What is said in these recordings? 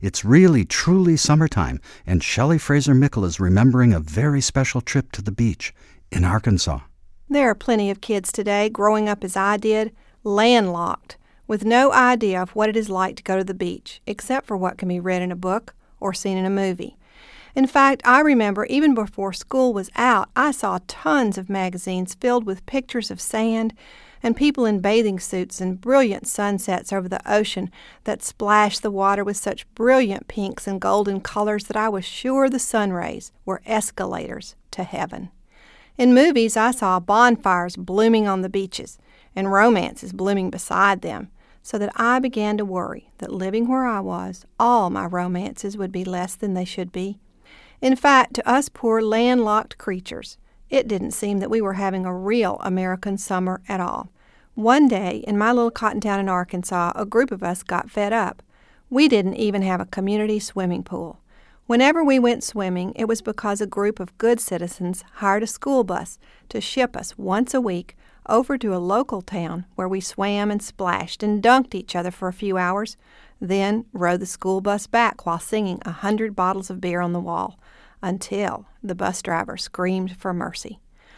It's really, truly summertime, and Shelley Fraser Mickle is remembering a very special trip to the beach in Arkansas. There are plenty of kids today growing up as I did, landlocked, with no idea of what it is like to go to the beach, except for what can be read in a book or seen in a movie. In fact, I remember even before school was out, I saw tons of magazines filled with pictures of sand and people in bathing suits and brilliant sunsets over the ocean that splashed the water with such brilliant pinks and golden colors that I was sure the sun rays were escalators to heaven. In movies, I saw bonfires blooming on the beaches and romances blooming beside them, so that I began to worry that living where I was, all my romances would be less than they should be. In fact, to us poor landlocked creatures, it didn't seem that we were having a real American summer at all. One day, in my little cotton town in Arkansas, a group of us got fed up. We didn't even have a community swimming pool. Whenever we went swimming, it was because a group of good citizens hired a school bus to ship us once a week over to a local town where we swam and splashed and dunked each other for a few hours, then rode the school bus back while singing 100 bottles of beer on the wall, until the bus driver screamed for mercy.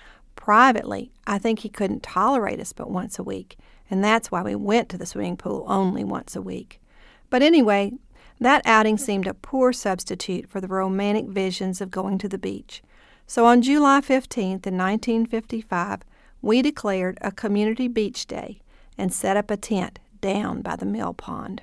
Privately, I think he couldn't tolerate us but once a week, and that's why we went to the swimming pool only once a week. But anyway, that outing seemed a poor substitute for the romantic visions of going to the beach. So on July 15th in 1955, we declared a community beach day and set up a tent down by the mill pond.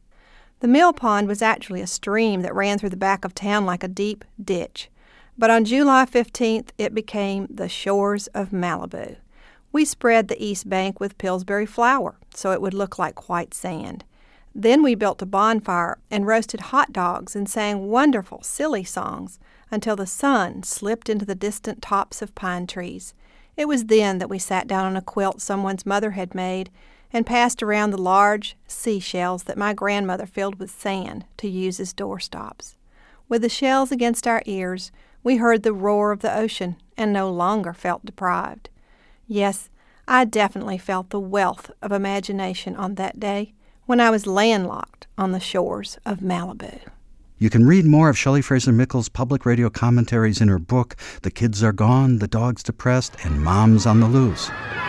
The mill pond was actually a stream that ran through the back of town like a deep ditch. But on July 15th, it became the shores of Malibu. We spread the east bank with Pillsbury flour so it would look like white sand. Then we built a bonfire and roasted hot dogs and sang wonderful, silly songs until the sun slipped into the distant tops of pine trees. It was then that we sat down on a quilt someone's mother had made and passed around the large seashells that my grandmother filled with sand to use as doorstops. With the shells against our ears, we heard the roar of the ocean and no longer felt deprived. Yes, I definitely felt the wealth of imagination on that day when I was landlocked on the shores of Malibu. You can read more of Shelley Fraser Mickle's public radio commentaries in her book, The Kids Are Gone, The Dog's Depressed, and Mom's on the Loose.